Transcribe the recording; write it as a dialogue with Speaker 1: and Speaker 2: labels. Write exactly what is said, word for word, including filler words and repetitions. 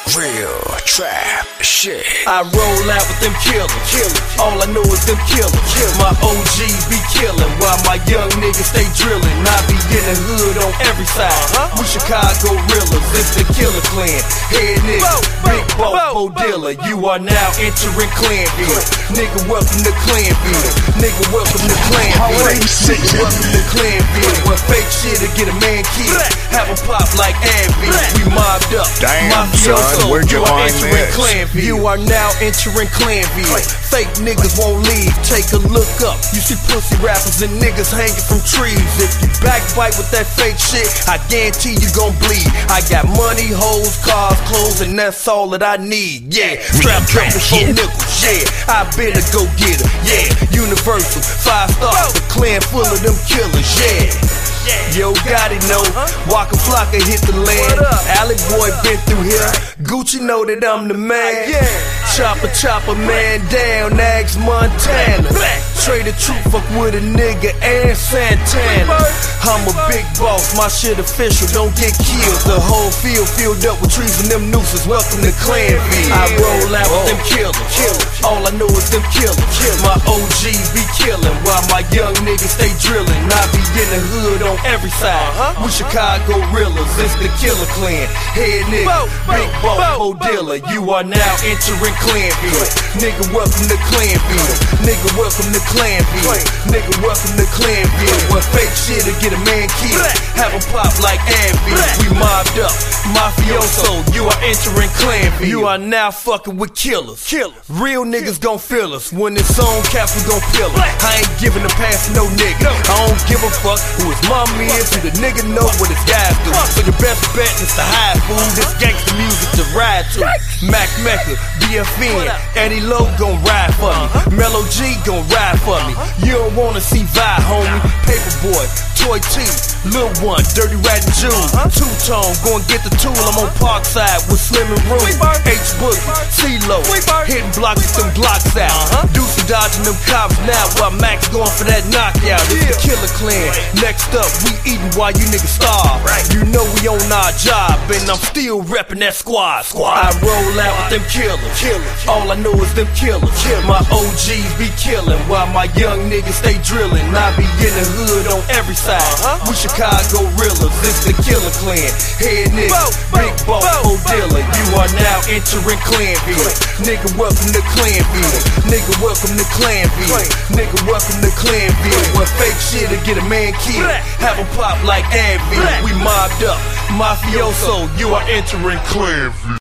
Speaker 1: Real trap shit.
Speaker 2: I roll out with them killers. Killers. All I know is them killers. Killers. My O Gs be killing while my young niggas stay drilling. I be in the hood on every side. Uh-huh. We Chicago realers. It's the Killer Clan. Head nigga, big boss, Bo Dealer. You are now entering Clanville. Nigga, welcome to Clanville. Nigga, welcome to Clanville. Nigga, welcome to Clanville. Where fake shit'll get a man killed. Have him pop like Advil. We mobbed up.
Speaker 1: Damn, son, where'd you find this?
Speaker 2: Clanville. You are now entering Clanville. Fake niggas won't leave. Take a look up. You see pussy rappers and niggas hanging from trees. If you backbite with that fake shit, I guarantee you gon' bleed. I got money, hoes, cars, clothes, and that's all that I need. Yeah, strap trap for nickels. Yeah, I better go get her. Yeah, Universal, five stars, the clan full of them killers. Yeah. Yo, Gotti know, Waka Flocka hit the land. Alley Boy been through here. Gucci know that I'm the man. Chopper, chopper, man down, Ags Montana. Trade the truth, fuck with a nigga and Santana. I'm a big boss, my shit official, don't get killed. The whole field filled up with trees and them nooses. Welcome to Clanville. I roll out with them killers. All I know is them killers. My O Gs be killing while my young niggas stay drilling. I be in the hood on every side. We Chicago realers, it's the Killer Clan. Head nigga, big boss, Bo Dealer. You are now entering Clanville. Nigga, welcome to Clanville. Nigga, welcome to Clanville. Nigga, welcome to Clanville. Where fake shit'll get a man killed. Have him pop like Advil. We mobbed up, mafioso. You are entering Clanville. You are now fucking with killers. Real niggas gon' feel us. When it's on, caps we gon' kill us. I ain't giving a pass to no nigga. I don't give a fuck who his mom is, who the nigga know what his guys do. So your best bet is to hide, fool. This gangsta music to ride to. Mac Mecca, B F N, Eddie Lowe gon' ride for me. Mellow G gon' ride for me. You don't wanna see Vi, homie. Paperboy, Toy T, Lil One, Dirty Rat and June. Two-tone, go and get the tool. I'm on Parkside with Slim and Room. H Boogie, C-Lo, hitting blocks with them Glocks out. Deuce dodging them cops now while Max going for that knockout. It's the Killer Clan. Next up, we eating while you niggas starve. You know we on our job, and I'm still reppin' that squad. I roll out with them killers. All I know is them killers. My O Gs be killing while my young niggas stay drilling. I be in the hood on every side. We Chicago realers. It's the Killer Clan. Head nigga, big boss, Bo Dealer. You are now entering Clanville. Nigga, welcome to Clanville. Nigga, welcome to Clanville. Nigga, welcome to Clanville. Where fake shit'll get a man killed. Have him pop like Advil. We mobbed up, mafioso. You are entering Clanville.